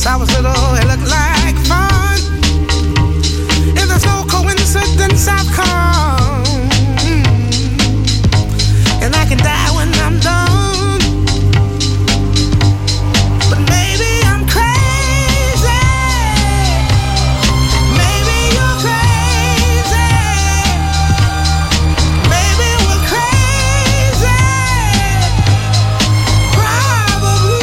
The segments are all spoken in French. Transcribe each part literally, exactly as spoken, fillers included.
Since I was little, it looked like fun. If there's no coincidence, I've come, and I can die when I'm done. But maybe I'm crazy. Maybe you're crazy. Maybe we're crazy. Probably.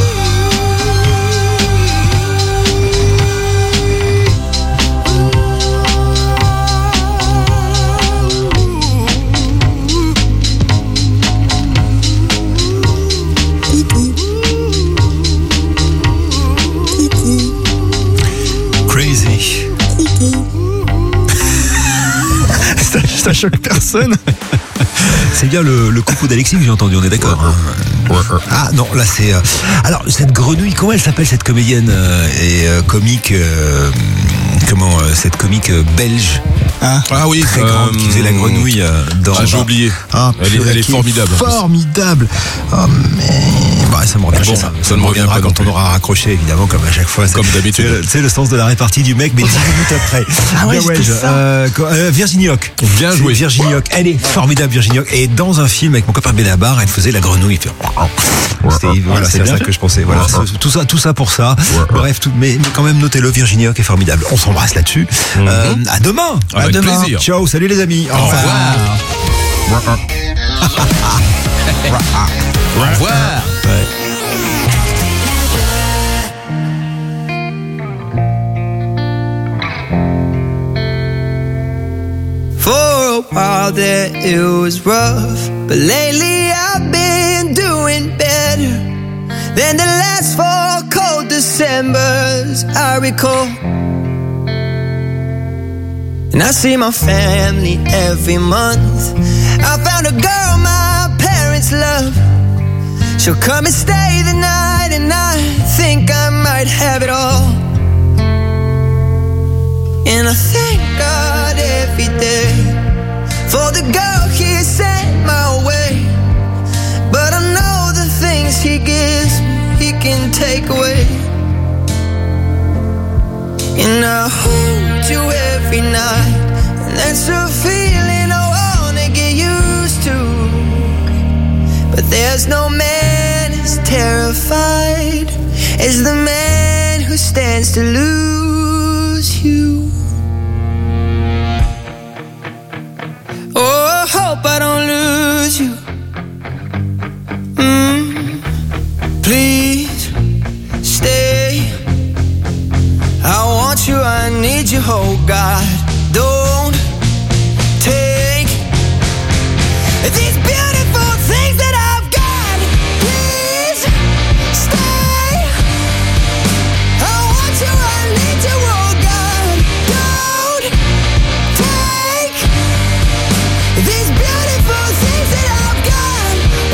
Crazy. ça, ça choque personne. C'est bien le, le coucou d'Alexis que j'ai entendu, on est d'accord hein. Ah non, là c'est... Euh... Alors, cette grenouille, comment elle s'appelle cette comédienne euh, et euh, comique euh, Comment euh, cette comique euh, belge Hein ah oui, très grande, euh, qui faisait la grenouille euh, dans. Ah, j'ai oublié. Ah, elle, est, elle est formidable. Formidable. Oh, mais bah, ça me reviendra. Bon, ça, ça ça me reviendra reviendra quand on aura raccroché, évidemment, comme à chaque fois. Comme d'habitude. C'est le sens de la répartie du mec, mais dix minutes après. Ah ouais, ouais, c'était ça. Euh, euh, Virginie Hoc. Bien joué. Virginie Hoc. Elle est formidable, Virginie Hoc. Et dans un film avec mon copain Benabar, elle faisait la grenouille. C'était, voilà, c'est ça que je pensais. Voilà, tout ça, tout ça pour ça. Bref, tout, mais, mais quand même, notez-le, Virginie Hoc est formidable. On s'embrasse là-dessus. Mm-hmm. Euh, à demain. Avec à demain. plaisir. Ciao, salut les amis. Au revoir. Au revoir. Ouais. For a while there it was rough, but lately I've been doing better than the last four cold Decembers I recall. And I see my family every month. I found a girl my parents love. She'll come and stay the night, and I think I might have it all. And I thank God every day for the girl He sent my way. But I know the things He gives me, He can take away. And I hold you every night, and that's a feeling I wanna get used to. But there's no man as terrified as the man who stands to lose you. Oh, I hope I don't lose you. Mm, please stay. I want you, I need you, oh God. Don't take these beautiful things that I've got. Please stay. I want you, I need you, oh God. Don't take these beautiful things that I've got.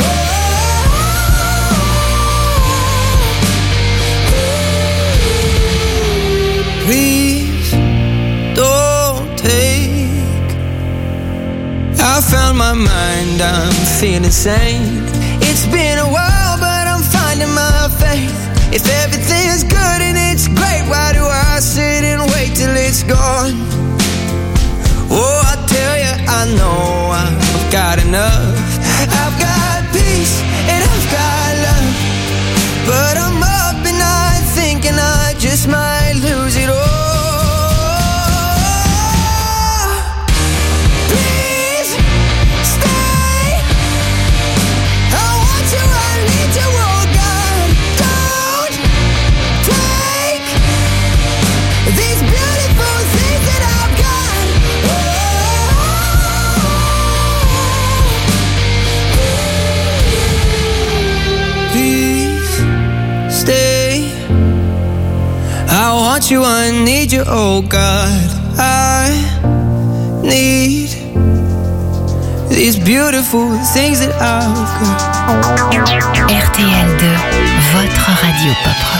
Oh, please don't take. I found my mind, I'm feeling sane. It's been a while, but I'm finding my faith. If everything's good and it's great, why do I sit and wait till it's gone? Oh, I tell you, I know I've got enough. I've got peace and I've got love, but I'm up at night thinking I just might lose it all. Please stay. I want you, I need you, oh God. Don't take these beautiful things that I've got. Please stay. I want you, I need you, oh God. I need these beautiful things that I've got. R T L deux, votre radio pop rock.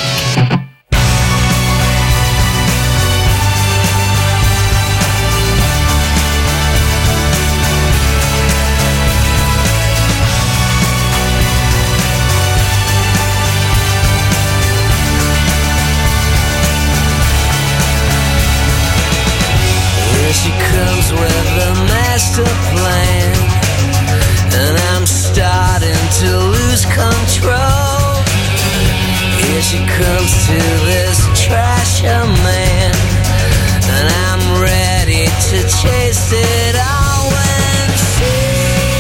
she comes to this trasher man, and I'm ready to chase it all when she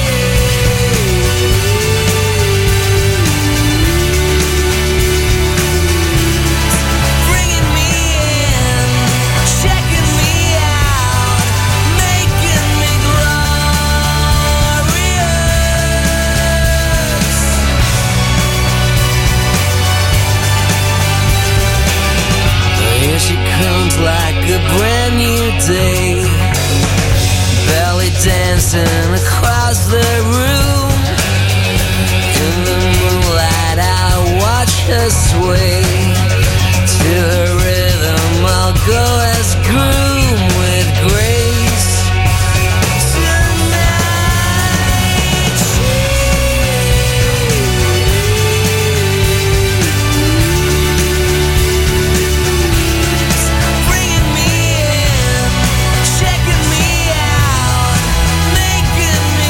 bringing me in, checking me out, making me glorious. Here she comes like a brand new day, belly dancing across the room. In the moonlight I watch her sway, to her rhythm I'll go as groom with grace. Tonight bringing me in, checking me out, making me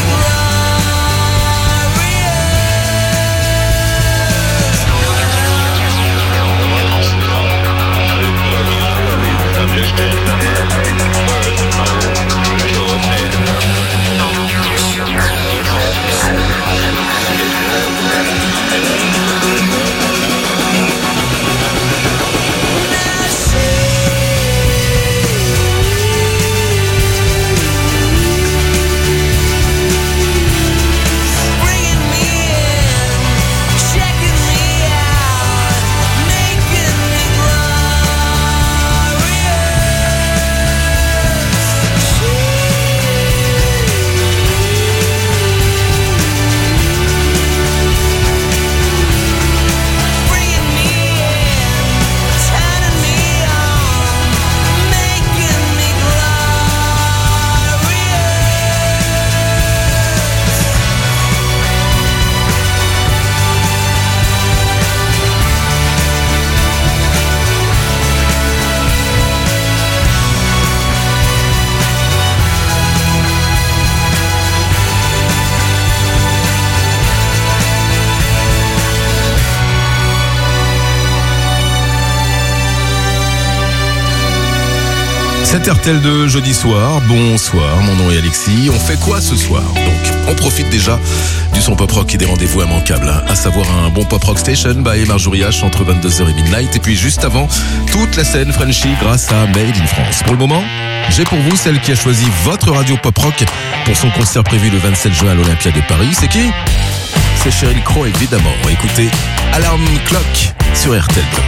C'est R T L deux jeudi soir, bonsoir, mon nom est Alexis. On fait quoi ce soir? Donc, on profite déjà du son pop rock et des rendez-vous immanquables, à savoir un bon pop rock station by Marjorie H entre vingt-deux heures et midnight. Et puis juste avant, toute la scène Frenchy grâce à Made in France. Pour le moment, j'ai pour vous celle qui a choisi votre radio pop rock pour son concert prévu le vingt-sept juin à l'Olympia de Paris. C'est qui? C'est Sheryl Crow évidemment. Écoutez Alarm Clock sur R T L deux.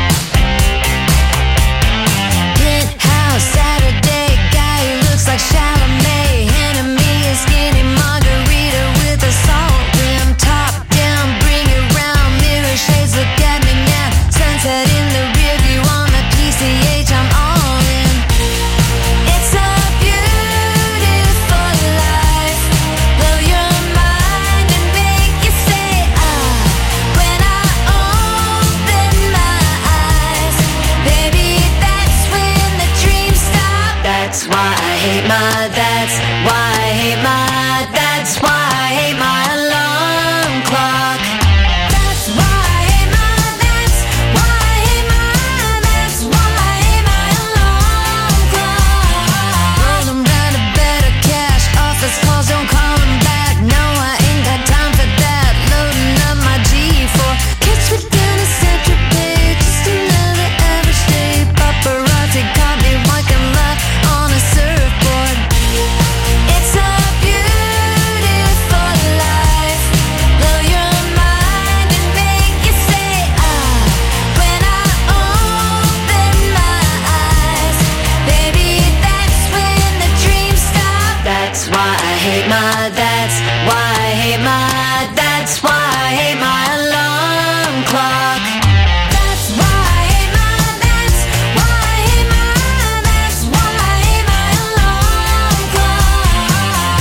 Saturday guy who looks like Chalamet, handing me a skinny margarita with a salt rim, top down, bring it round, mirror shades, look at me now, sunset in the rear view on the P C H, I'm all in. It's a beautiful life, blow your mind and make you say ah, when I open my eyes, baby that's when the dreams stop. That's why I hate my, that's why I hate my, that's why I hate my alarm clock. That's why I hate my, that's why I hate my, that's why I hate my alarm clock. Roll them down to better cash, office calls don't call them back. No, I ain't got time for that. Loading up my G four, catch me down to Central Bay, just another average day. Paparazzi caught me walking left on a surfboard. It's a beautiful life, blow your mind and make you say ah, when I open my eyes, baby that's when the dreams stop. That's why I hate my, that's why I hate my, that's why I hate my alarm clock. That's why I hate my, that's why I hate my, that's why I hate my alarm clock.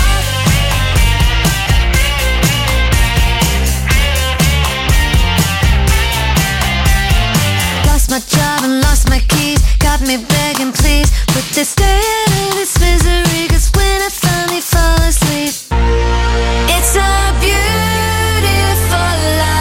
Lost my job and lost my keys, got me begging please, put this day out of this misery, cause when I finally fall asleep, it's a beautiful life.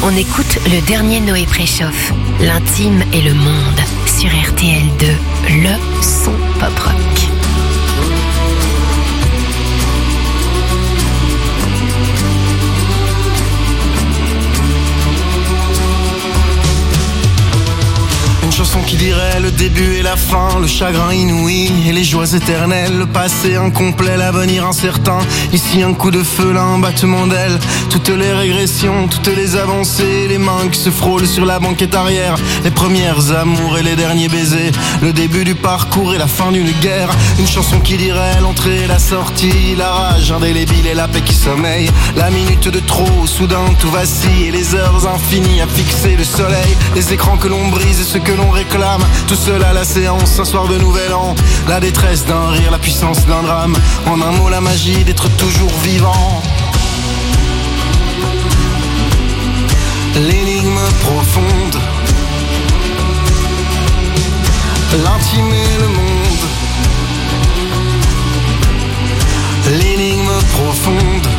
On écoute le dernier Noé Préchauffe, l'intime et le monde, sur R T L deux, le son pop rock. Une chanson qui dirait le début et la fin, le chagrin inouï et les joies éternelles, le passé incomplet, l'avenir incertain. Ici un coup de feu, là un battement d'aile, toutes les régressions, toutes les avancées, les mains qui se frôlent sur la banquette arrière, les premières amours et les derniers baisers, le début du parcours et la fin d'une guerre. Une chanson qui dirait l'entrée et la sortie, la rage indélébile et la paix qui sommeille, la minute de trop, soudain tout vacille et les heures infinies à fixer le soleil, les écrans que l'on brise et ce que l'on réclame, tout cela la séance, un soir de nouvel an, la détresse d'un rire, la puissance d'un drame, en un mot la magie d'être toujours vivant. L'énigme profonde, l'intime et le monde. L'énigme profonde,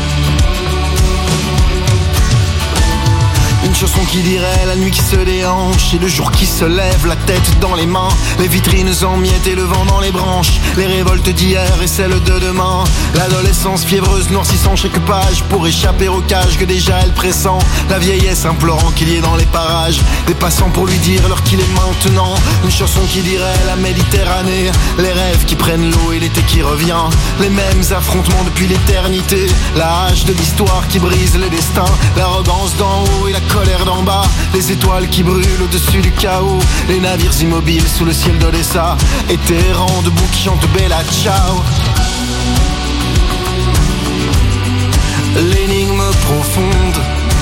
une chanson qui dirait la nuit qui se déhanche et le jour qui se lève, la tête dans les mains, les vitrines en miettes et le vent dans les branches, les révoltes d'hier et celles de demain, l'adolescence fiévreuse noircissant chaque page pour échapper au cage que déjà elle pressent, la vieillesse implorant qu'il y ait dans les parages des passants pour lui dire l'heure qu'il est maintenant. Une chanson qui dirait la Méditerranée, les rêves qui prennent l'eau et l'été qui revient, les mêmes affrontements depuis l'éternité, la hache de l'histoire qui brise les destins, l'arrogance d'en haut et la colère d'en bas, les étoiles qui brûlent au-dessus du chaos, les navires immobiles sous le ciel d'Odessa, et tes errants debout qui chantent Bella Ciao. L'énigme profonde,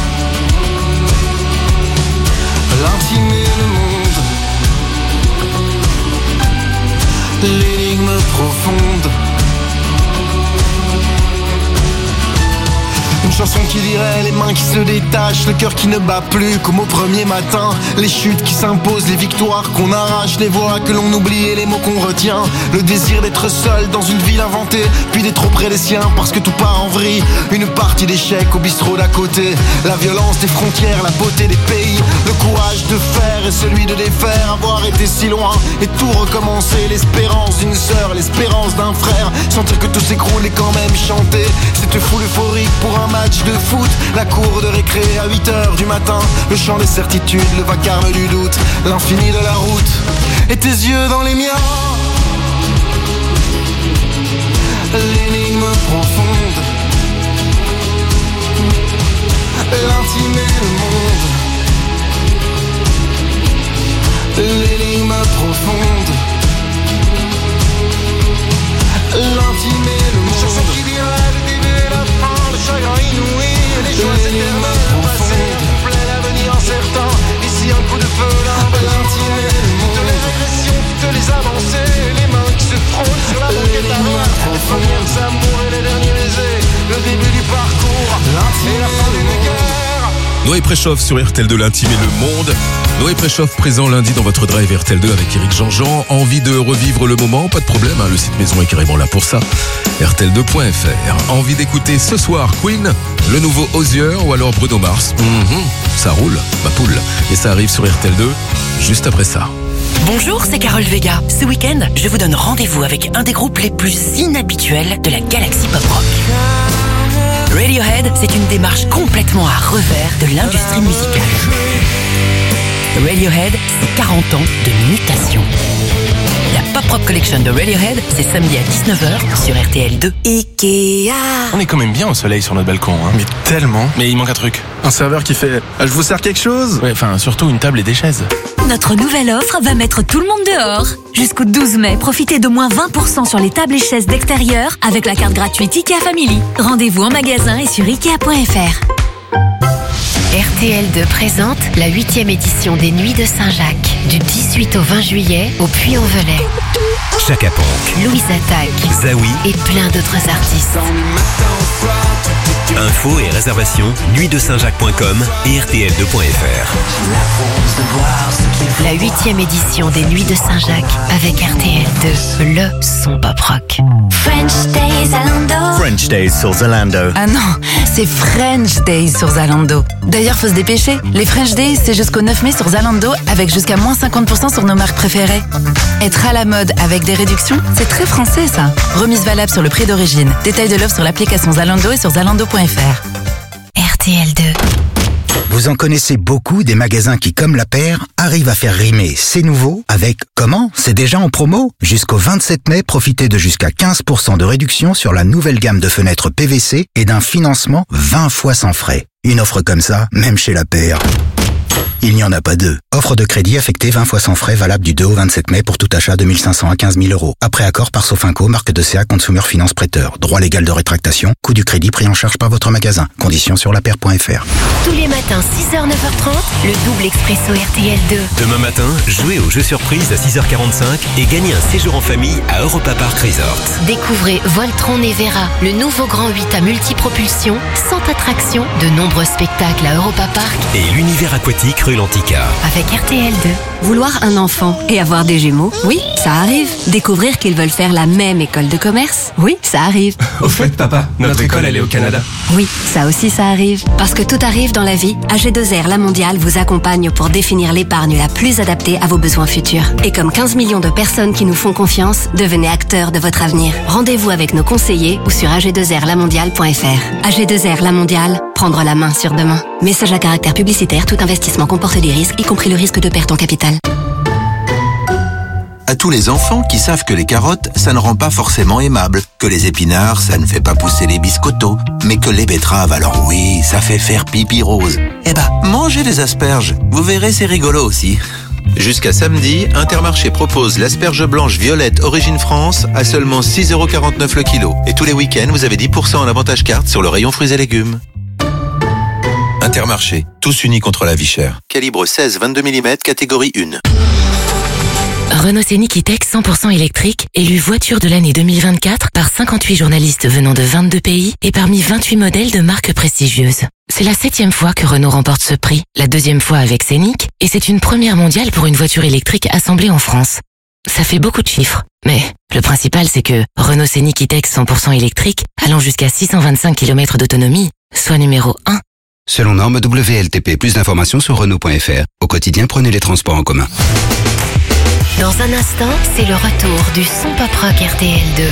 l'intime et le monde. L'énigme profonde, une chanson qui dirait les mains qui se détachent, le cœur qui ne bat plus comme au premier matin, les chutes qui s'imposent, les victoires qu'on arrache, les voix que l'on oublie et les mots qu'on retient, le désir d'être seul dans une ville inventée, puis d'être auprès des siens parce que tout part en vrille, une partie d'échecs au bistrot d'à côté, la violence des frontières, la beauté des pays, le courage de faire et celui de défaire, avoir été si loin et tout recommencer, l'espérance d'une sœur, l'espérance d'un frère, sentir que tout s'écroule et quand même chanter cette foule euphorique pour un match de foot, la cour de récré à huit heures du matin, le chant des certitudes, le vacarme du doute, l'infini de la route, et tes yeux dans les miens. L'énigme profonde, l'intime et le monde. L'énigme profonde, l'intime et le monde. Une chanson qui dirait le début et la fin, le chagrin inouï, les joies éternelles, le passé incomplet, l'avenir incertain. Ici un coup de feu, là un l'intime et le monde. Toutes les régressions, toutes les avancées, les mains qui se frôlent sur la banquette arrière, les premières amours et les derniers baisers, le début du parcours et la fin d'une guerre. Noé Préchauffe sur R T L deux, l'intime et le monde. Noé Préchauffe présent lundi dans votre drive R T L deux avec Eric Jean-Jean. Envie de revivre le moment? Pas de problème, hein, le site maison est carrément là pour ça. R T L deux point F R. Envie d'écouter ce soir Queen, le nouveau Hozier ou alors Bruno Mars? Mm-hmm, ça roule, ma poule. Et ça arrive sur R T L deux juste après ça. Bonjour, c'est Carole Vega. Ce week-end, je vous donne rendez-vous avec un des groupes les plus inhabituels de la galaxie pop rock. Radiohead, c'est une démarche complètement à revers de l'industrie musicale. Radiohead, c'est quarante ans de mutation. La Pop Rock Collection de Radiohead, c'est samedi à dix-neuf heures sur R T L deux. Ikea. On est quand même bien au soleil sur notre balcon, hein. Mais tellement. Mais il manque un truc. Un serveur qui fait « Je vous sers quelque chose ?» Ouais, enfin, surtout une table et des chaises. Notre nouvelle offre va mettre tout le monde dehors. Jusqu'au douze mai, profitez de moins vingt pour cent sur les tables et chaises d'extérieur avec la carte gratuite Ikea Family. Rendez-vous en magasin et sur ikea point f r. R T L deux présente la huitième édition des Nuits de Saint-Jacques, du dix-huit au vingt juillet au Puy-en-Velay. Chaka Ponk, Louise Attaque, Zawi et plein d'autres artistes. Dans le matin au soir, tout est Infos et réservations, nuit de saint jacques point com et R T L deux point F R. La huitième édition des Nuits de Saint-Jacques avec R T L deux, le son pop rock. French Days Zalando. French Days sur Zalando. Ah non, c'est French Days sur Zalando. D'ailleurs, faut se dépêcher. Les French Days, c'est jusqu'au neuf mai sur Zalando avec jusqu'à moins cinquante pour cent sur nos marques préférées. Être à la mode avec des réductions, c'est très français ça. Remise valable sur le prix d'origine. Détail de l'offre sur l'application Zalando et sur zalando point F R. R T L deux. Vous en connaissez beaucoup des magasins qui, comme la paire, arrivent à faire rimer c'est nouveau avec comment c'est déjà en promo. Jusqu'au vingt-sept mai, profitez de jusqu'à quinze pour cent de réduction sur la nouvelle gamme de fenêtres P V C et d'un financement vingt fois sans frais. Une offre comme ça, même chez la paire, il n'y en a pas deux. Offre de crédit affectée vingt fois sans frais valable du deux au vingt-sept mai pour tout achat de mille cinq cents à quinze mille euros. Après accord par Sofinco, marque de C A Consumer Finance Prêteur. Droit légal de rétractation. Coût du crédit pris en charge par votre magasin. Conditions sur la paire point F R. Tous les matins, six heures neuf heures trente, le double expresso R T L deux. Demain matin, jouez au jeu surprise à six heures quarante-cinq et gagnez un séjour en famille à Europa Park Resort. Découvrez Voltron Nevera, le nouveau Grand huit à multipropulsion, cent attractions, de nombreux spectacles à Europa Park et l'univers aquatique rue Lantica. Avec R T L deux. Vouloir un enfant et avoir des jumeaux, oui, ça arrive. Découvrir qu'ils veulent faire la même école de commerce, oui, ça arrive. Au fait, papa, notre école, elle est au Canada. Oui, ça aussi, ça arrive. Parce que tout arrive dans la vie, A G deux R La Mondiale vous accompagne pour définir l'épargne la plus adaptée à vos besoins futurs. Et comme quinze millions de personnes qui nous font confiance, devenez acteurs de votre avenir. Rendez-vous avec nos conseillers ou sur A G deux R la mondiale point F R. A G deux R La Mondiale, prendre la main sur demain. Message à caractère publicitaire, tout investissement comporte des risques, y compris le risque de perte en capital. À tous les enfants qui savent que les carottes, ça ne rend pas forcément aimable, que les épinards, ça ne fait pas pousser les biscottos, mais que les betteraves, alors oui, ça fait faire pipi rose. Eh ben, mangez des asperges, vous verrez, c'est rigolo aussi. Jusqu'à samedi, Intermarché propose l'asperge blanche violette Origine France à seulement six euros quarante-neuf le kilo. Et tous les week-ends, vous avez dix pour cent en avantage carte sur le rayon fruits et légumes. Intermarché, tous unis contre la vie chère. Calibre seize vingt-deux millimètres, catégorie un. Renault Scénic E-Tech cent pour cent électrique, élu voiture de l'année deux mille vingt-quatre par cinquante-huit journalistes venant de vingt-deux pays et parmi vingt-huit modèles de marques prestigieuses. C'est la septième fois que Renault remporte ce prix, la deuxième fois avec Scénic, et c'est une première mondiale pour une voiture électrique assemblée en France. Ça fait beaucoup de chiffres, mais le principal c'est que Renault Scénic E-Tech cent pour cent électrique, allant jusqu'à six cent vingt-cinq kilomètres d'autonomie, soit numéro un. Selon norme W L T P, plus d'informations sur Renault point F R. Au quotidien, prenez les transports en commun. Dans un instant, c'est le retour du son pop rock R T L deux.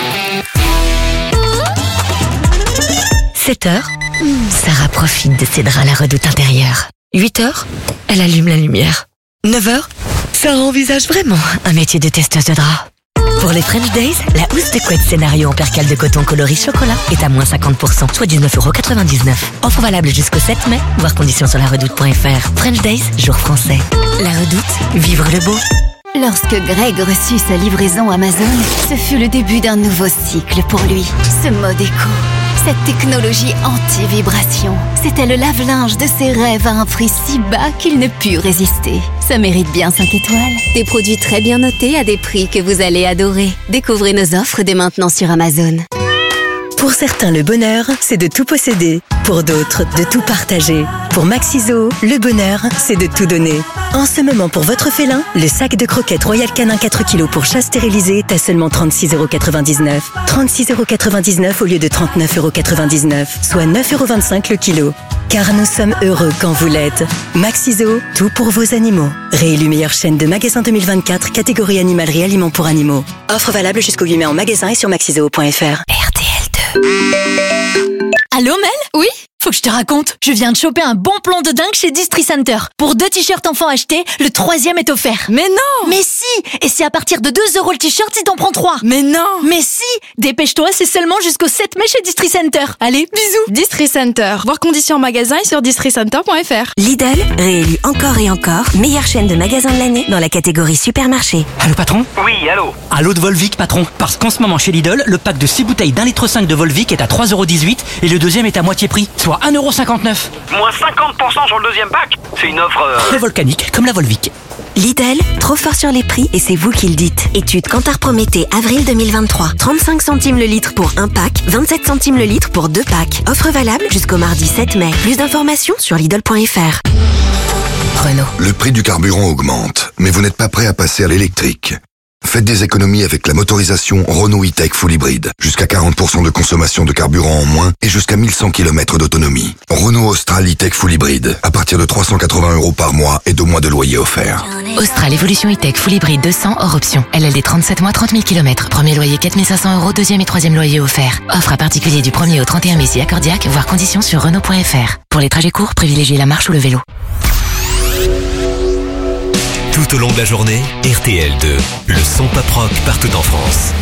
sept heures, Sarah profite de ses draps à la redoute intérieure. huit heures, elle allume la lumière. neuf heures, Sarah envisage vraiment un métier de testeuse de draps. Pour les French Days, la housse de couette scénario en percale de coton coloris chocolat est à moins cinquante pour cent, soit dix-neuf euros quatre-vingt-dix-neuf. Offre valable jusqu'au sept mai, voir conditions sur la redoute point F R. French Days, jour français. La redoute, vivre le beau. Lorsque Greg reçut sa livraison Amazon, ce fut le début d'un nouveau cycle pour lui. Ce mode éco, cette technologie anti-vibration, c'était le lave-linge de ses rêves à un prix si bas qu'il ne put résister. Ça mérite bien cinq étoiles. Des produits très bien notés à des prix que vous allez adorer. Découvrez nos offres dès maintenant sur Amazon. Pour certains, le bonheur, c'est de tout posséder. Pour d'autres, de tout partager. Pour Maxiso, le bonheur, c'est de tout donner. En ce moment, pour votre félin, le sac de croquettes Royal Canin quatre kilos pour chat stérilisé est à seulement trente-six euros quatre-vingt-dix-neuf. trente-six euros quatre-vingt-dix-neuf au lieu de trente-neuf euros quatre-vingt-dix-neuf, soit neuf euros vingt-cinq le kilo. Car nous sommes heureux quand vous l'êtes. Maxiso, tout pour vos animaux. Réélu meilleure chaîne de magasins deux mille vingt-quatre, catégorie animalerie aliments pour animaux. Offre valable jusqu'au huit mai en magasin et sur maxiso point F R. R T L deux. Allô Mel? Oui? Faut que je te raconte, je viens de choper un bon plan de dingue chez Distri Center. Pour deux t-shirts enfants achetés, le troisième est offert. Mais non! Mais si! Et c'est à partir de deux euros le t-shirt si t'en prends trois. Mais non! Mais si! Dépêche-toi, c'est seulement jusqu'au sept mai chez Distri Center. Allez, bisous! Distri Center. Voir conditions en magasin et sur distri center point F R. Lidl, réélu encore et encore, meilleure chaîne de magasins de l'année dans la catégorie supermarché. Allô patron? Oui, allô? Allô de Volvic patron. Parce qu'en ce moment chez Lidl, le pack de six bouteilles d'un litre cinq de Volvic est à trois euros dix-huit et le deuxième est à moitié prix, soit un euro cinquante-neuf. Moins cinquante pour cent sur le deuxième pack. C'est une offre... Euh... Très volcanique, comme la Volvic. Lidl, trop fort sur les prix et c'est vous qui le dites. Étude Kantar Prométhée, avril deux mille vingt-trois. trente-cinq centimes le litre pour un pack, vingt-sept centimes le litre pour deux packs. Offre valable jusqu'au mardi sept mai. Plus d'informations sur Lidl point F R. Renault. Le prix du carburant augmente, mais vous n'êtes pas prêt à passer à l'électrique. Faites des économies avec la motorisation Renault E-Tech Full Hybrid. Jusqu'à quarante pour cent de consommation de carburant en moins et jusqu'à mille cent kilomètres d'autonomie. Renault Austral E-Tech Full Hybrid. À partir de trois cent quatre-vingts euros par mois et deux mois de loyer offert. Austral Evolution E-Tech Full Hybrid deux cents hors option. L L D trente-sept mois, trente mille kilomètres. Premier loyer quatre mille cinq cents euros, deuxième et troisième loyer offert. Offre à particulier du premier au trente et un mai si accordiaque, voire conditions sur Renault point F R. Pour les trajets courts, privilégiez la marche ou le vélo. Tout au long de la journée, R T L deux, le son pop rock partout en France.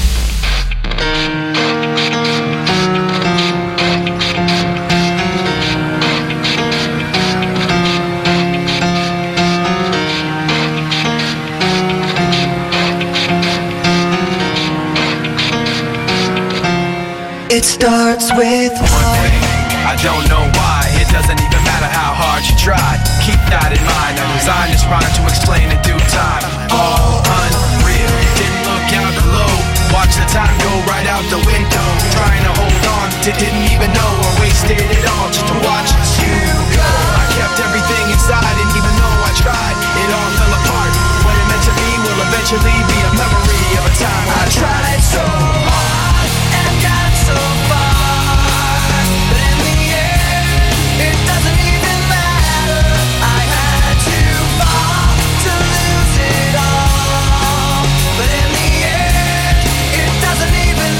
It starts with one thing, I don't know why. It doesn't even matter how hard you tried. Keep that in mind. I designed this rhyme to explain in due time. All unreal, didn't look out below. Watch the time go right out the window. Trying to hold on to didn't even know I wasted it all just to watch you go. I kept everything inside and even though I tried, it all fell apart. What it meant to be will eventually be a memory of a time I tried so hard and got so far. But in the end, it doesn't even matter. I had to fall to lose it all. But in the end, it doesn't even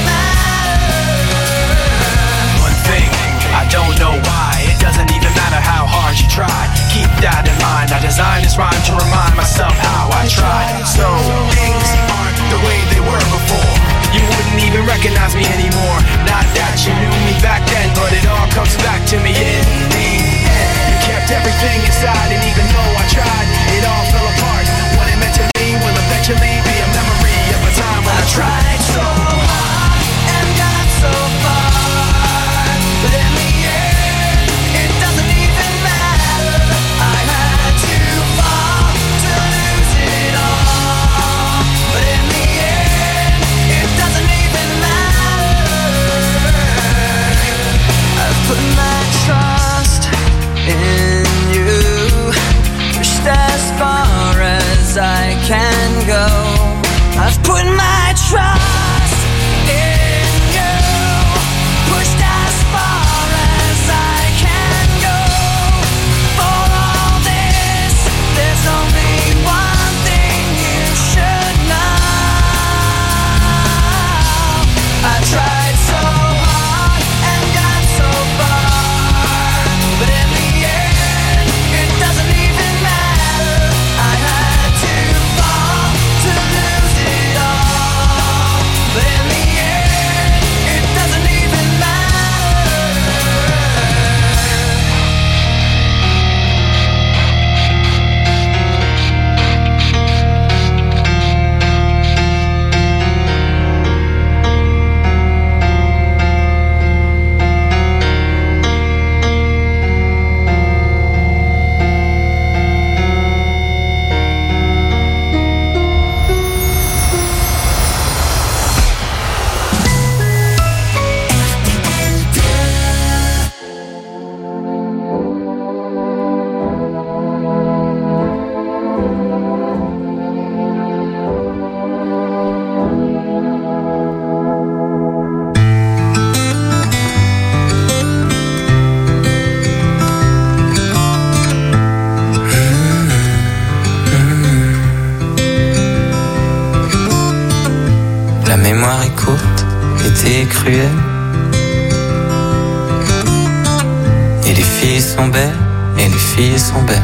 matter. One thing, I don't know why. It doesn't even matter how hard you try. Keep that in mind. I designed this rhyme to remind myself how I tried. So things aren't the way they were before. You wouldn't even recognize me anymore. Not that you knew me back then, but it all comes back to me in the end. You kept everything inside, and even though I tried, it all fell apart. What it meant to me will eventually be a memory of a time when I tried so hard and got so far. But in the end, it doesn't even matter. I had to fall to lose it all. But in the end, it doesn't even matter. I've put my trust in you, pushed as far as I can go. I've put my trust in you, pushed as far as I can go. For all this, there's only one thing you should know. I tried so hard and got so far, but in the end, it doesn't even matter. I had to fall to lose it all, but in the end, it doesn't even matter. La mémoire est courte, l'été est cruel. Et les filles sont belles, et les filles sont belles.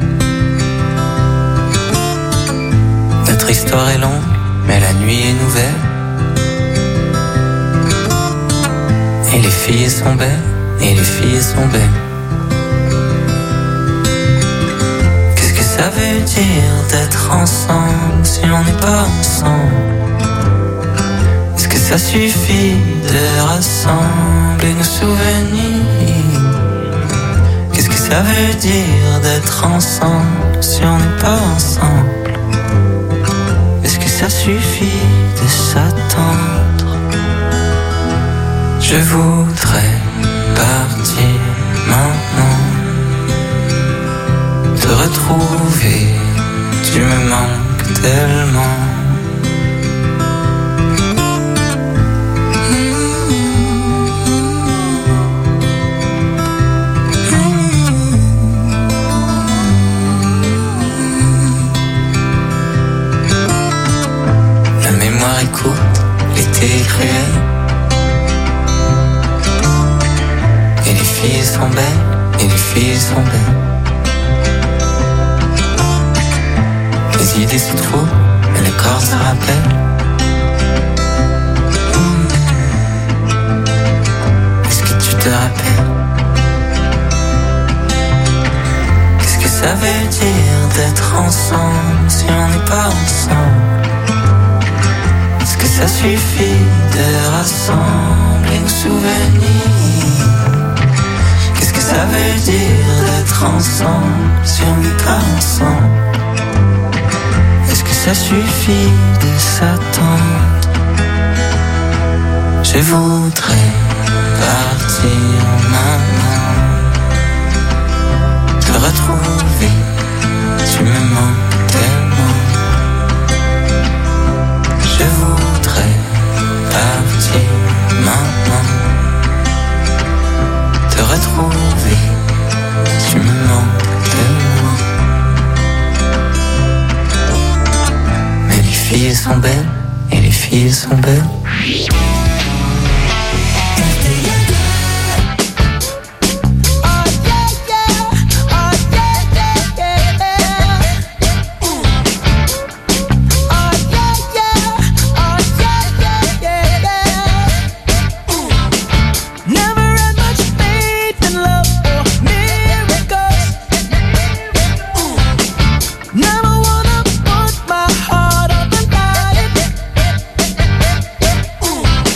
Notre histoire est longue, mais la nuit est nouvelle. Et les filles sont belles, et les filles sont belles. Qu'est-ce que ça veut dire d'être ensemble si on n'est pas ensemble? Est-ce que ça suffit de rassembler nos souvenirs? Qu'est-ce que ça veut dire d'être ensemble si on n'est pas ensemble? Est-ce que ça suffit de s'attendre? Je voudrais partir maintenant, te retrouver, tu me manques tellement. Écoute l'été cruel, et les filles sont belles, et les filles sont belles. Les idées se trouvent, et le corps se rappelle. Est-ce que tu te rappelles? Qu'est-ce que ça veut dire d'être ensemble si on n'est pas ensemble? Est-ce que ça suffit de rassembler nos souvenirs? Qu'est-ce que ça veut dire d'être ensemble si on n'est pas ensemble? Est-ce que ça suffit de s'attendre? Je voudrais partir maintenant, te retrouver, tu me manques tellement. Je voudrais partir maintenant, te retrouver, tu me manques tellement. Mais les filles sont belles, et les filles sont belles. Never wanna put my heart up and buy it.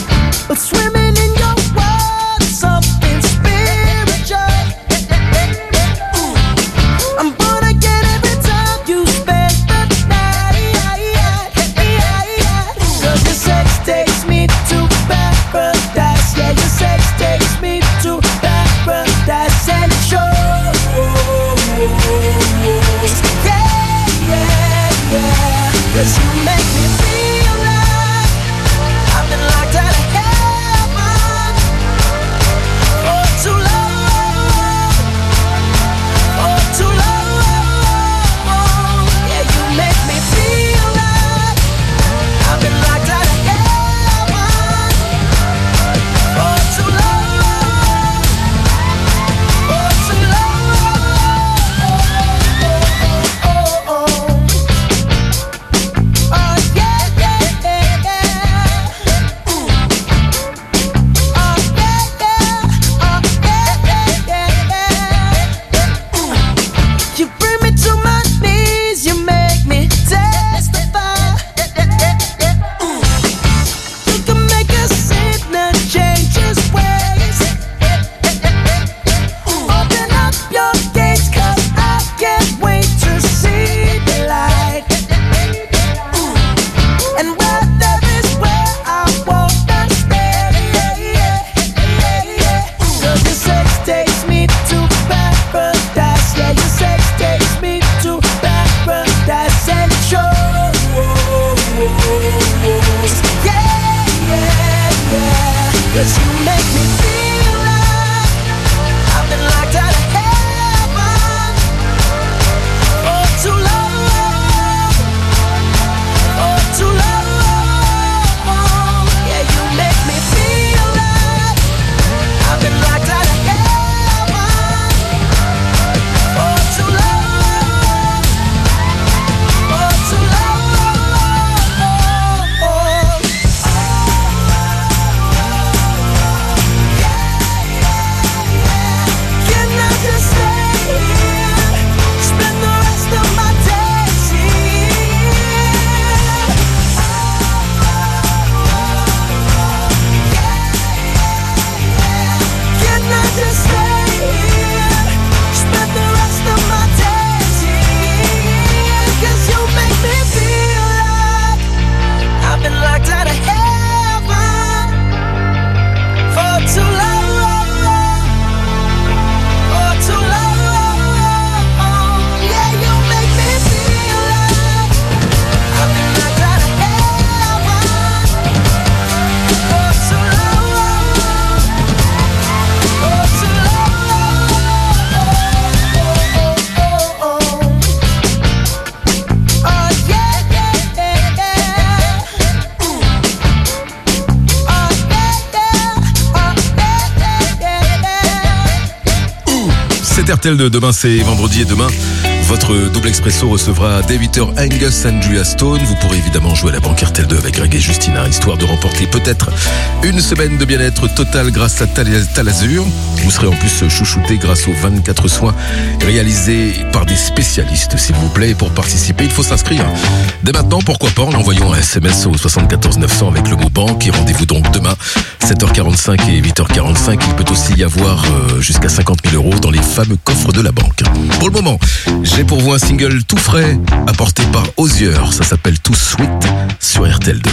R T L deux. Demain, c'est vendredi et demain, votre double expresso recevra David Angus and Julia Stone. Vous pourrez évidemment jouer à la banque R T L deux avec Greg et Justina, histoire de remporter peut-être une semaine de bien-être total grâce à Tal- Talazur. Vous serez en plus chouchouté grâce aux vingt-quatre soins réalisés par des spécialistes, s'il vous plaît. Pour participer, il faut s'inscrire dès maintenant, pourquoi pas, en envoyant un S M S au soixante-quatorze neuf cents avec le mot banque. Et rendez-vous donc demain, sept heures quarante-cinq et huit heures quarante-cinq. Il peut aussi y avoir euh, jusqu'à cinquante mille euros dans les fameux coffres de la banque. Pour le moment, j'ai pour vous un single tout frais apporté par Osier. Ça s'appelle Too Sweet sur R T L deux.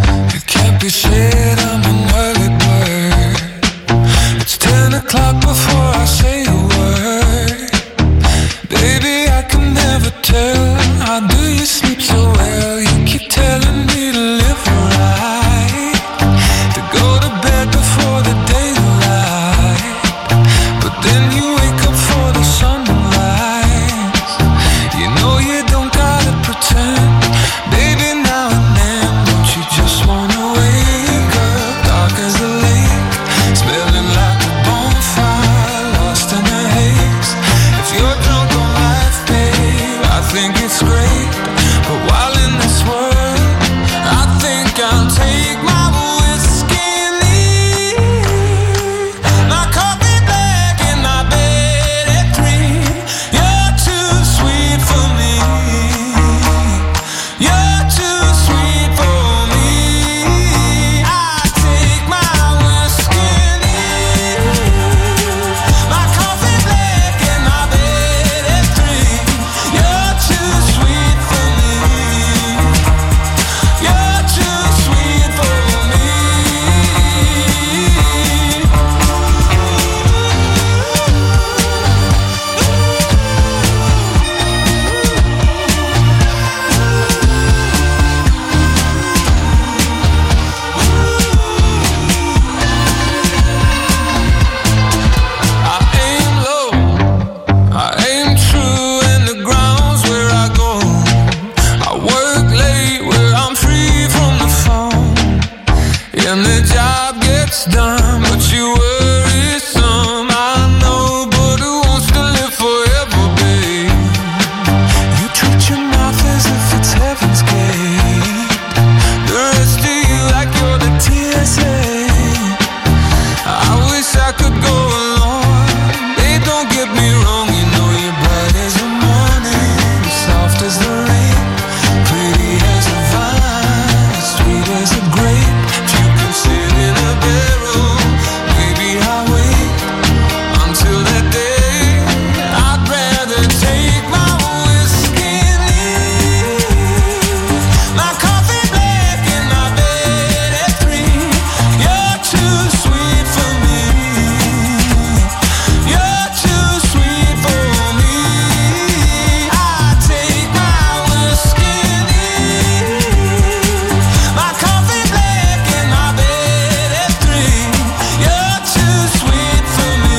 It's ten o'clock before I say a word. Baby, I can never tell. How do you sleep so well? You keep telling me to live right, to go to bed before the daylight, but then you wake up for the sun to rise. You know you don't gotta pretend. Baby, now and then, don't you just wanna wake up dark as a lake, smelling like a bonfire, lost in the haze. If you're drunk on life, babe, I think it's great. But while in this world, I think I'll take my whiskey and leave. My coffee black and my bed at three. You're too sweet for me. You're too sweet for me. I take my whiskey and leave. My coffee black and my bed at three. You're too sweet for me. You're too sweet for me. I aim low, I aim true, and the ground's where I go. I work late where I'm free from the phone, and the job gets done, but you worry some. I know, but who wants to live forever, babe? You treat your mouth as if it's heaven's gate. The rest of you like you're the T S A. I wish I could go along. They don't get me wrong, you know you're bright as the morning, soft as the rain, pretty as a vine, sweet as a grape. If you can sit in a bedroom, maybe I'll wait until that day. I'd rather take my whiskey and leave. My coffee black and my bed at three. You're too sweet for me. You're too sweet for me. I take my whiskey and leave. My coffee black and my bed at three. You're too sweet for me.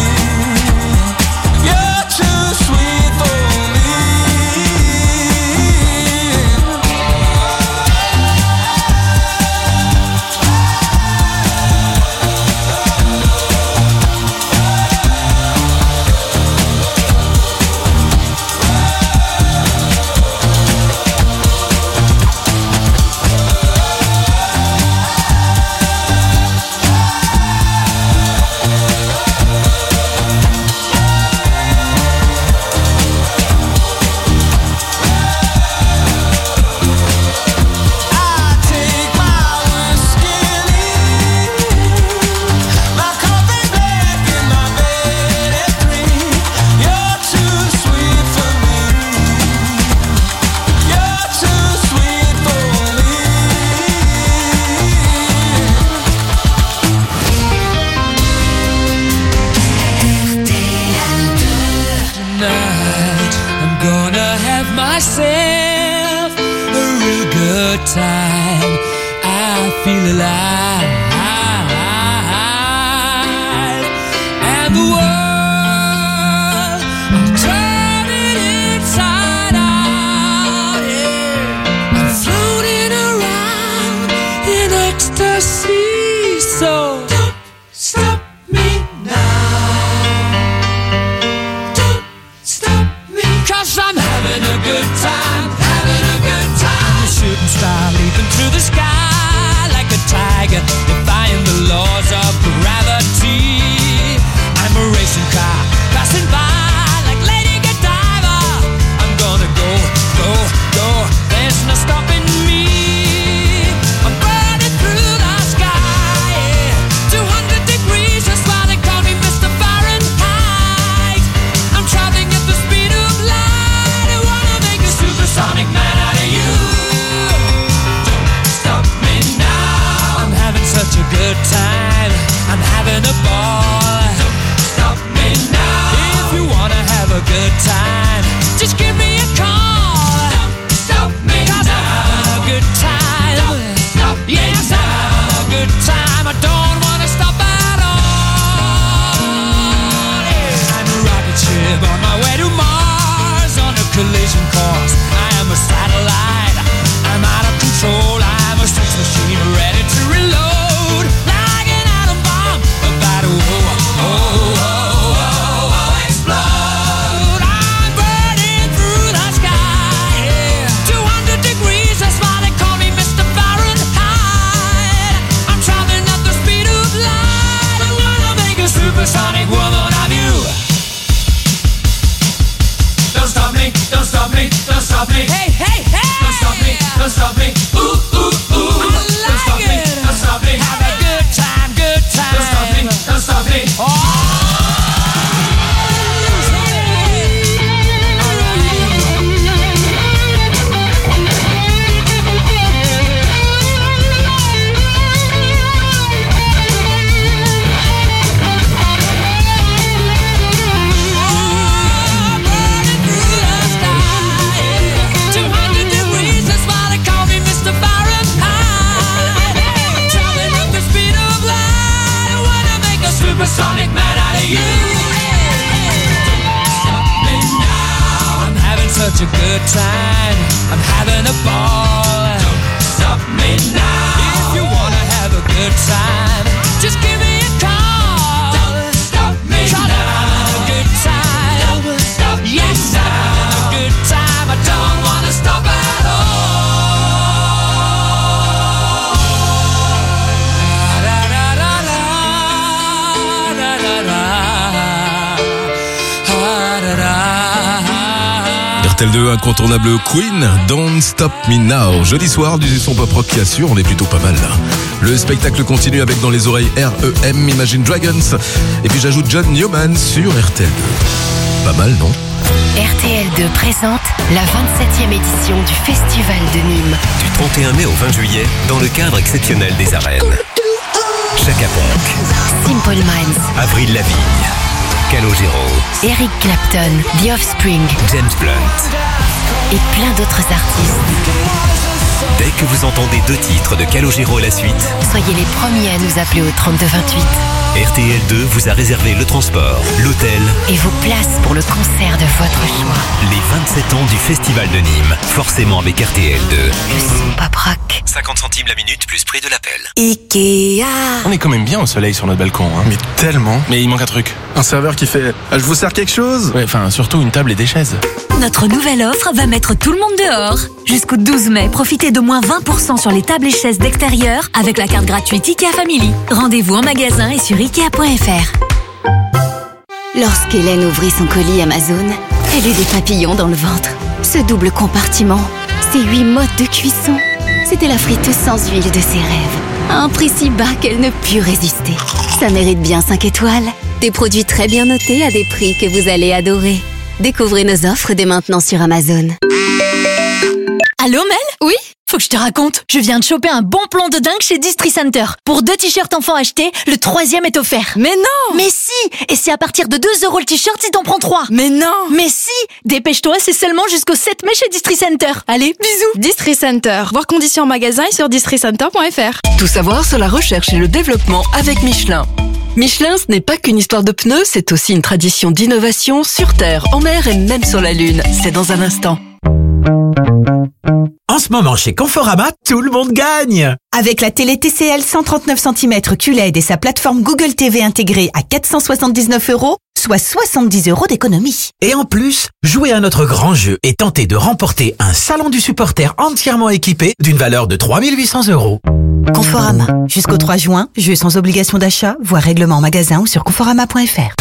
You're too sweet for me. Tonight, I'm gonna have myself a real good time. I feel alive, and the world, I'm turning inside out. Yeah. I'm floating around in ecstasy. So don't stop me now. 'cause I'm having a good time, having a good time. A shooting star leaping through the sky like a tiger, defying the laws of gravity. I'm a racing car passing by like Lady Godiva. I'm gonna go, go, go, there's no stopping me. I'm burning through the sky, yeah. two hundred degrees, that's why they call me Mister Fahrenheit. I'm traveling at the speed of light. I wanna make a supersonic man out of you. Don't stop me now. I'm having such a good time, I'm having a ball. Don't stop me now. If you wanna have a good time, just give me a call. Don't stop me 'cause now. I'm having a good time. Don't stop me yes, now. I'm having a good time. I don't wanna stop at all. Yeah. I'm a rocket ship on my way to Mars on a collision course. I am a satellite. I'm out of control. I'm a sex machine ready to reload like an atom bomb about to oh, oh, oh, oh, oh, explode. I'm burning through the sky, yeah. two hundred degrees, that's why they call me Mister Fahrenheit. I'm traveling at the speed of light. I wanna make a supersonic woman of you. Don't stop me, don't stop me, don't stop me. Hey, hey, hey! Don't stop me, don't stop me. Ooh, ooh, ooh. I like don't stop it. me, don't stop me. Have a good time, good time. Don't stop me, don't stop me. Oh! Supersonic man out of you. Don't stop me now. I'm having such a good time, I'm having a ball. Don't stop me now. If you wanna have a good time, just give me a call. Don't stop me now. I'm having a good time. Don't stop me yes, now. I'm having a good time. I don't wanna stop at all. R T L deux, incontournable Queen, Don't Stop Me Now. Jeudi soir, du son pop rock qui assure, on est plutôt pas mal là. Le spectacle continue avec dans les oreilles R E M, Imagine Dragons. Et puis j'ajoute John Newman sur R T L deux. Pas mal, non? R T L deux présente la vingt-septième édition du Festival de Nîmes. Du trente et un mai au vingt juillet, dans le cadre exceptionnel des arènes. Chaka Ponk, Simple Minds, Avril Lavigne, Calogero, Eric Clapton, The Offspring, James Blunt et plein d'autres artistes. Dès que vous entendez deux titres de Calogero à la suite, soyez les premiers à nous appeler au trente-deux vingt-huit. R T L deux vous a réservé le transport, l'hôtel et vos places pour le concert de votre choix. Les vingt-sept ans du Festival de Nîmes, forcément avec R T L deux. Le son pop rock. cinquante centimes la minute plus prix de l'appel. Ikea. On est quand même bien au soleil sur notre balcon, hein. Mais tellement. Mais il manque un truc. Un serveur qui fait ah, je vous sers quelque chose. Ouais, enfin surtout une table et des chaises. Notre nouvelle offre va mettre tout le monde dehors. Jusqu'au douze mai, profitez de moins vingt pour cent sur les tables et chaises d'extérieur avec la carte gratuite Ikea Family. Rendez-vous en magasin et sur ikea point f r. Lorsqu'Hélène ouvrit son colis Amazon, elle eut des papillons dans le ventre. Ce double compartiment, ces huit modes de cuisson, c'était la friteuse sans huile de ses rêves. À un prix si bas qu'elle ne put résister. Ça mérite bien cinq étoiles. Des produits très bien notés à des prix que vous allez adorer. Découvrez nos offres dès maintenant sur Amazon. Allô Mel? Oui? Faut que je te raconte. Je viens de choper un bon plan de dingue chez Distri Center. Pour deux t-shirts enfants achetés, le troisième est offert. Mais non! Mais si! Et c'est à partir de deux euros le t-shirt si t'en prends trois. Mais non! Mais si! Dépêche-toi, c'est seulement jusqu'au sept mai chez Distri Center. Allez, bisous! Distri Center. Voir conditions en magasin et sur distri center point f r. Tout savoir sur la recherche et le développement avec Michelin. Michelin, ce n'est pas qu'une histoire de pneus, c'est aussi une tradition d'innovation sur Terre, en mer et même sur la Lune. C'est dans un instant. En ce moment, chez Conforama, tout le monde gagne! Avec la télé T C L cent trente-neuf centimètres Q L E D et sa plateforme Google T V intégrée à quatre cent soixante-dix-neuf euros, soit soixante-dix euros d'économie. Et en plus, jouez à notre grand jeu et tentez de remporter un salon du supporter entièrement équipé d'une valeur de trois mille huit cents euros. Conforama. Jusqu'au trois juin, jeu sans obligation d'achat, voire règlement en magasin ou sur conforama point f r.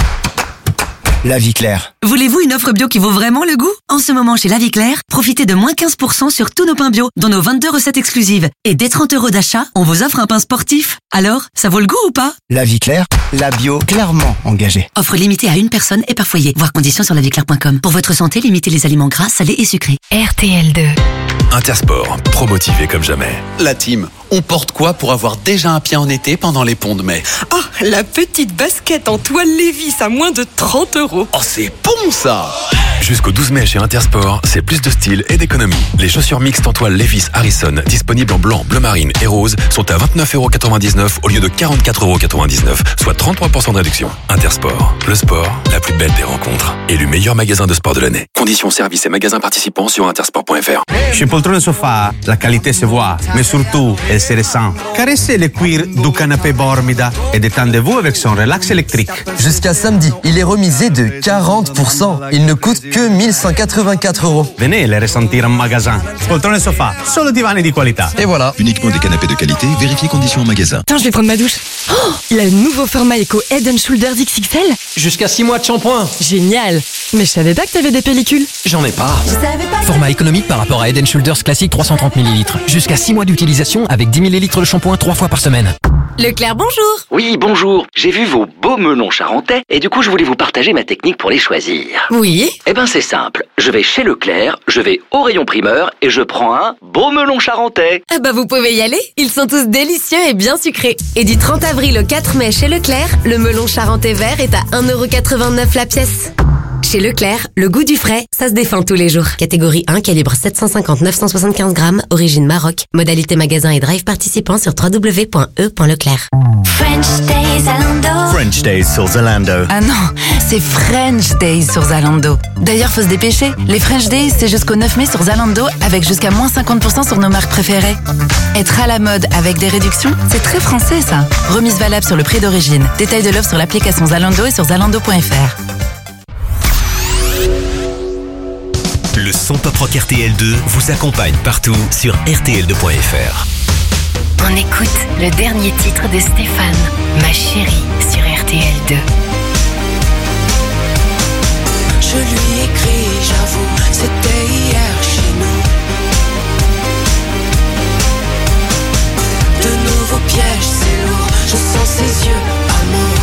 La Vie Claire. Voulez-vous une offre bio qui vaut vraiment le goût? En ce moment, chez La Vie Claire, profitez de moins quinze pour cent sur tous nos pains bio, dont nos vingt-deux recettes exclusives. Et dès trente euros d'achat, on vous offre un pain sportif. Alors, ça vaut le goût ou pas? La Vie Claire, la bio clairement engagée. Offre limitée à une personne et par foyer. Voir conditions sur la vie claire point com. Pour votre santé, limitez les aliments gras, salés et sucrés. R T L deux. Intersport, pro-motivé comme jamais. La team, on porte quoi pour avoir déjà un pied en été pendant les ponts de mai? Oh, la petite basket en toile Levi's à moins de trente euros. Oh, c'est bon ça! Jusqu'au douze mai chez Intersport, c'est plus de style et d'économie. Les chaussures mixtes en toile Levi's Harrison, disponibles en blanc, bleu marine et rose, sont à vingt-neuf euros quatre-vingt-dix-neuf au lieu de quarante-quatre euros quatre-vingt-dix-neuf, soit trente-trois pour cent de réduction. Intersport, le sport, la plus belle des rencontres. Élu meilleur magasin de sport de l'année. Conditions, services et magasins participants sur intersport point f r. Chez Poltrone Sofa, la qualité se voit, mais surtout, elle se ressent. Caressez le cuir du canapé Bormida et détendez-vous avec son relax électrique. Jusqu'à samedi, il est remisé de quarante pour cent. Il ne coûte que mille cent quatre-vingt-quatre euros. Venez les ressentir en magasin. Poltrone Sofa, solo divani di qualità. Et voilà. Uniquement des canapés de qualité, vérifiez conditions en magasin. Attends, je vais prendre ma douche. Oh, le nouveau format Eco Head and Shoulders X X L. Jusqu'à six mois de shampoing. Génial. Mais je savais pas que t'avais des pellicules. J'en ai pas. pas Format économique par rapport à Head and Shoulders classique trois cent trente millilitres. Jusqu'à six mois d'utilisation avec dix millilitres de shampoing trois fois par semaine. Leclerc, bonjour. Oui, bonjour. J'ai vu vos beaux melons charentais et du coup, je voulais vous partager ma technique pour les choisir. Oui. Eh ben, c'est simple. Je vais chez Leclerc, je vais au rayon primeur et je prends un beau melon charentais. Ah bah, vous pouvez y aller. Ils sont tous délicieux et bien sucrés. Et du trente avril au quatre mai chez Leclerc, le melon charentais vert est à un euro quatre-vingt-neuf la pièce. Chez Leclerc, le goût du frais, ça se défend tous les jours. Catégorie un, calibre sept cent cinquante à neuf cent soixante-quinze grammes, origine Maroc. Modalité magasin et drive participant sur w w w point e point leclerc. French Days Zalando. French Days sur Zalando. Ah non, c'est French Days sur Zalando. D'ailleurs, faut se dépêcher. Les French Days, c'est jusqu'au neuf mai sur Zalando, avec jusqu'à moins cinquante pour cent sur nos marques préférées. Être à la mode avec des réductions, c'est très français ça. Remise valable sur le prix d'origine. Détail de l'offre sur l'application Zalando et sur zalando point f r. Le son pop rock R T L deux vous accompagne partout sur R T L deux point f r. On écoute le dernier titre de Stéphane, Ma chérie, sur R T L deux. Je lui écris, j'avoue, c'était hier chez nous. De nouveaux pièges, c'est lourd, je sens ses yeux, amour.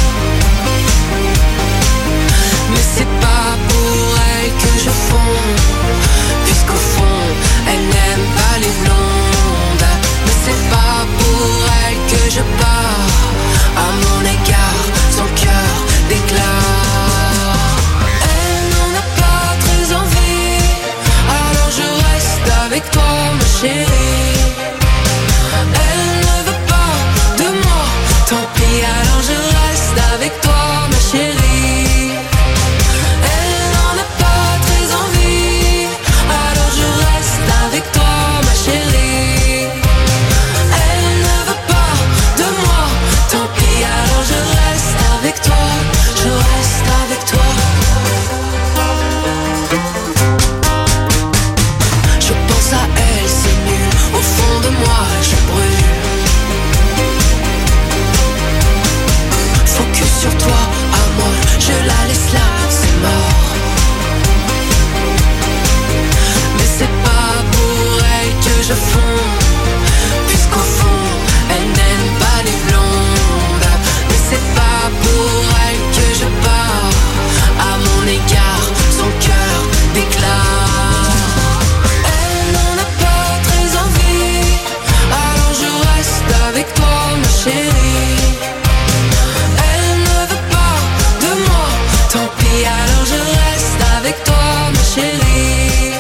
Mais c'est pas pour elle que je fonds, puisqu'au fond, elle n'aime pas les blondes. Mais c'est pas pour elle que je pars, à mon égard, son cœur déclare. Elle n'en a pas très envie, alors je reste avec toi, ma chérie. Elle ne veut pas de moi, tant pis, alors je reste avec toi, ma chérie. Avec toi, ma chérie. Elle ne veut pas de moi, tant pis, alors je reste avec toi, je reste avec toi. Je pense à elle, c'est nul, au fond de moi, je brûle. Focus sur toi, amour, je la laisse là, c'est mort. Je fonds, puisqu'au fond, elle n'aime pas les blondes. Mais c'est pas pour elle que je pars, à mon égard, son cœur déclare. Elle n'en a pas très envie, alors je reste avec toi, ma chérie. Elle ne veut pas de moi, tant pis, alors je reste avec toi, ma chérie.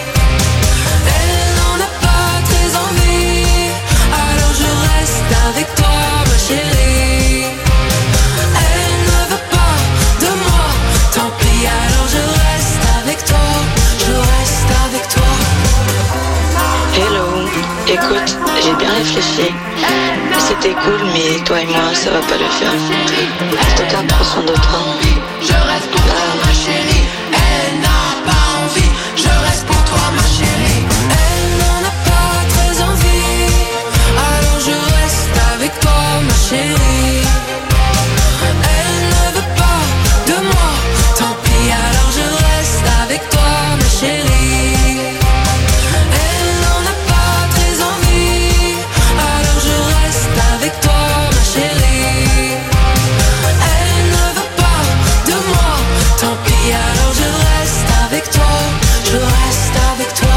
Avec toi, ma chérie. Elle ne veut pas de moi, tant pis, alors je reste avec toi, je reste avec toi. Hello, écoute, j'ai bien réfléchi. Et c'était cool, mais toi et moi, ça va pas le faire. En tout cas, prends soin de toi. Je reste pour toi, ma chérie. Elle n'a pas envie. Je reste pour toi, ma chérie. Elle n'en a pas très envie. Alors je reste avec toi, ma chérie. Elle ne veut pas de moi. Tant pis, alors je reste avec toi, ma chérie. Elle n'en a pas très envie. Alors je reste avec toi, ma chérie. Elle ne veut pas de moi. Tant pis, alors je reste avec toi. Je reste avec toi.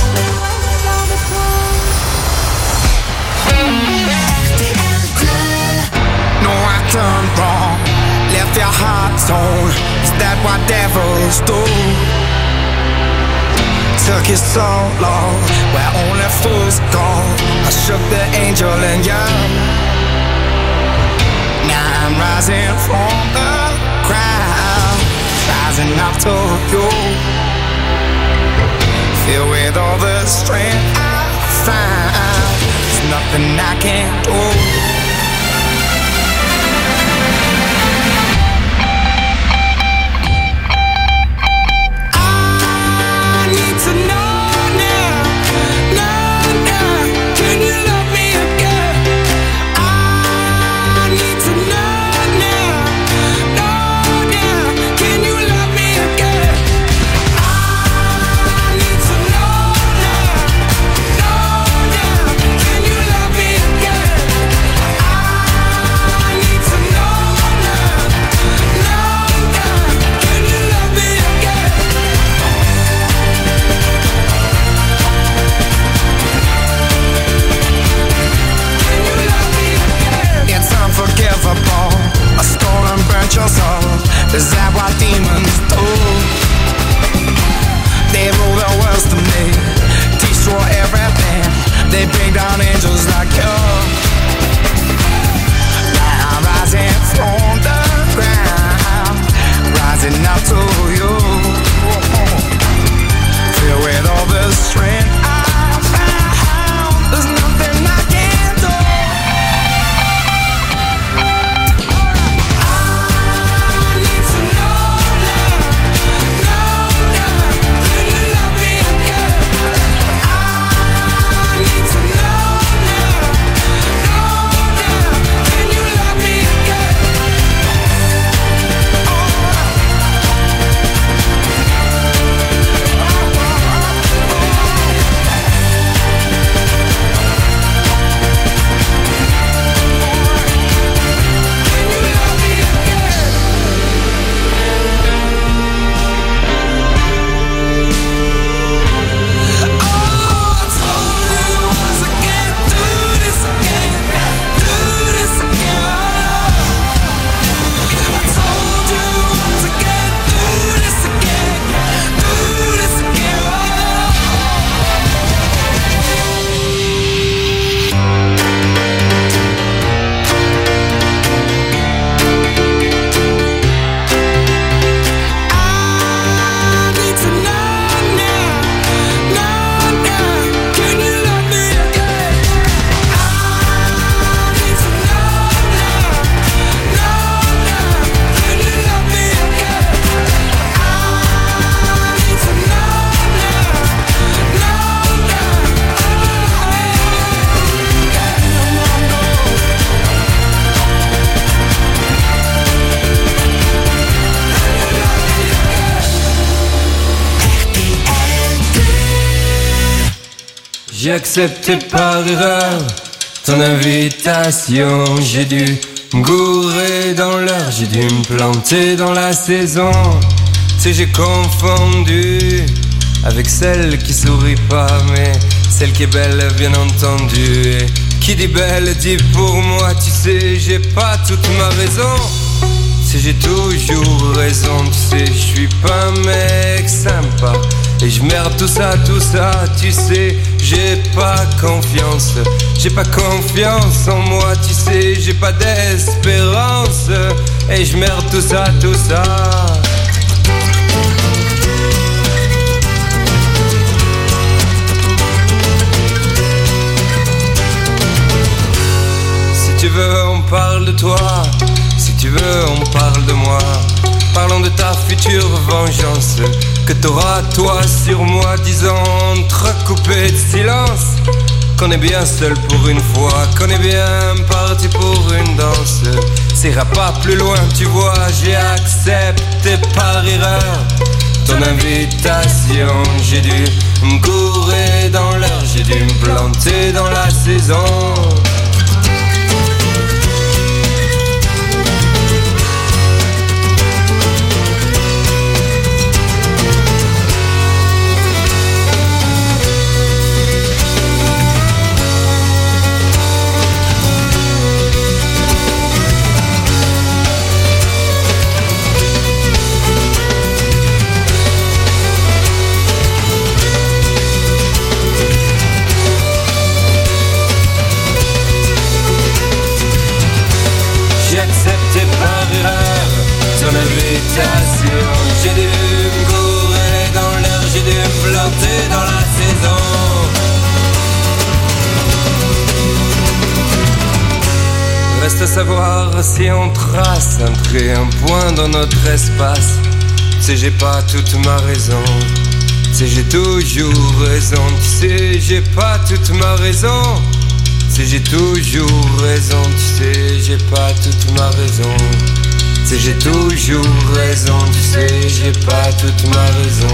No, I turned wrong, left your heart torn. Is that what devils do? Took you so long, where only fools go. I shook the angel in you. Now I'm rising from the ground, rising up to you. Filled with all the strength I found, there's nothing I can't do. I stole and burnt your soul. Is that what demons do? They rule the world to me, destroy everything. They bring down angels like you. Now I'm rising from the ground, rising up to you. Filled with all the strength I found, there's nothing I can't do. J'ai accepté par erreur ton invitation. J'ai dû me gourer dans l'heure, j'ai dû me planter dans la saison. Tu sais, j'ai confondu avec celle qui sourit pas, mais celle qui est belle, bien entendu. Et qui dit belle dit pour moi, tu sais, j'ai pas toute ma raison. Tu sais, j'ai toujours raison, tu sais, je suis pas un mec sympa. Et je merde tout ça, tout ça, tu sais, j'ai pas confiance. J'ai pas confiance en moi, tu sais, j'ai pas d'espérance. Et je merde tout ça, tout ça. veux, on parle de toi. Si tu veux, on parle de moi. Parlons de ta future vengeance que t'auras toi sur moi, disant entrecoupé de silence qu'on est bien seul pour une fois, qu'on est bien parti pour une danse. Ça ira pas plus loin, tu vois, j'ai accepté par erreur ton invitation. J'ai dû me gourer dans l'heure, j'ai dû me planter dans la saison. J'ai dû me courir dans l'air, j'ai dû me planter dans la saison. Reste à savoir si on trace un trait, un point dans notre espace. Tu sais, j'ai pas toute ma raison. Tu sais, j'ai toujours raison. Tu sais, j'ai pas toute ma raison. Tu sais, j'ai toujours raison. Tu sais, j'ai pas toute ma raison. Tu sais, j'ai toujours raison, tu sais, j'ai pas toute ma raison.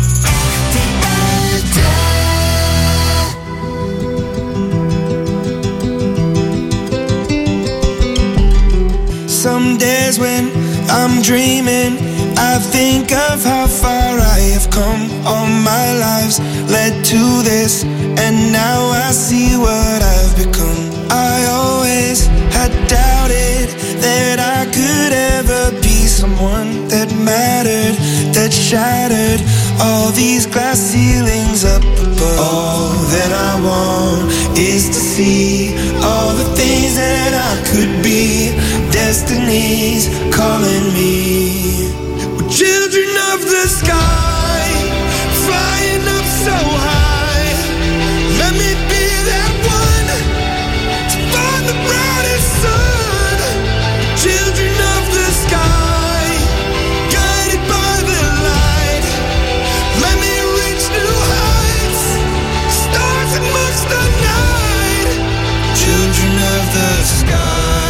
Some days when I'm dreaming, I think of how far I have come. All my lives led to this, and now I see what I've become. I always had doubted that I could ever be someone that mattered, that shattered all these glass ceilings up above. All that I want is to see all the things that I could be. Destiny's calling me. We're children of the sky, flying up so high. Let me be that one to find the brightest sun. Children of the sky, guided by the light. Let me reach new heights, stars amongst the night. Children of the sky.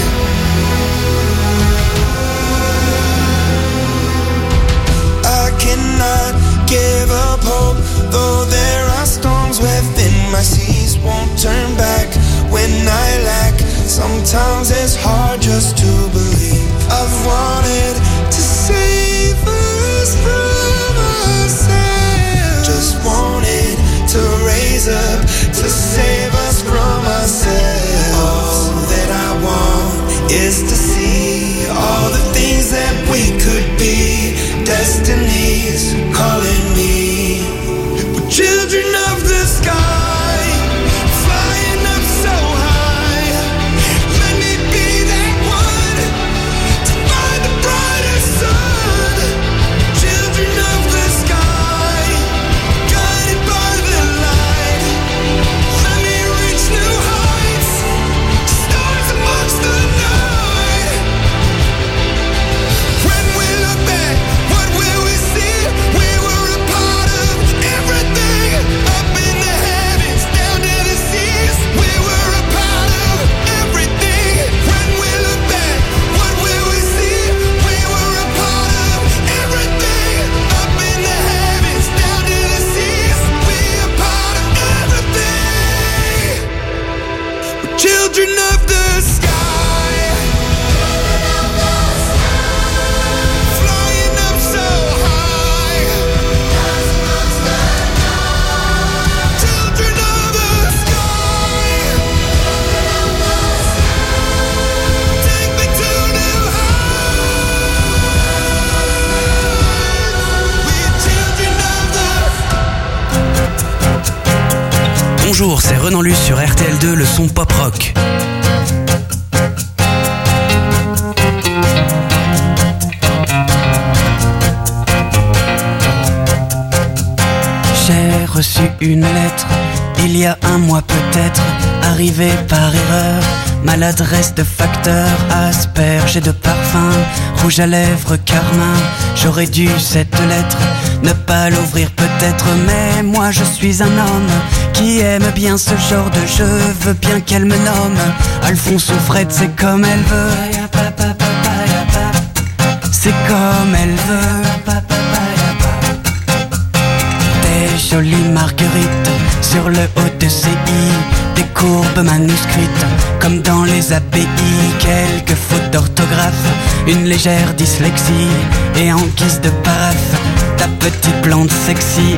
I cannot give up hope, though there are storms within my seas. Won't turn back when I lack. Sometimes it's hard just to believe. I've wanted to save us from ourselves. Just wanted to raise up to save us from ourselves. All that I want is to see all the things that we could be. Destiny's calling me. We're children of the sky, flying up so high. Let me be that one to find the brightest sun. Children of the sky, guided by the light. Let me reach new heights, stars amongst the night. When we look back, what will we see? We were a part of everything, up in the heavens, down to the seas. We were a part of everything. When we look back, what will we see? We were a part of everything, up in the heavens, down to the seas. We are part of everything. We're children of the sky. Flying up so high. Children of the sky. Take me to new heights. We're children of the. Bonjour, c'est Renan Luce sur R T L deux, le son pop rock. J'ai reçu une lettre il y a un mois peut-être, arrivé par erreur, maladresse de facteur, asperge et de parfum, rouge à lèvres, carmin. J'aurais dû cette lettre ne pas l'ouvrir peut-être, mais moi je suis un homme qui aime bien ce genre de jeu. Veux bien qu'elle me nomme Alphonse ou Fred, c'est comme elle veut. C'est comme elle veut. Des jolies marguerites sur le haut de C I, des courbes manuscrites comme dans les abbayes, quelques fautes d'orthographe, une légère dyslexie, et en guise de paraphe ta petite plante sexy.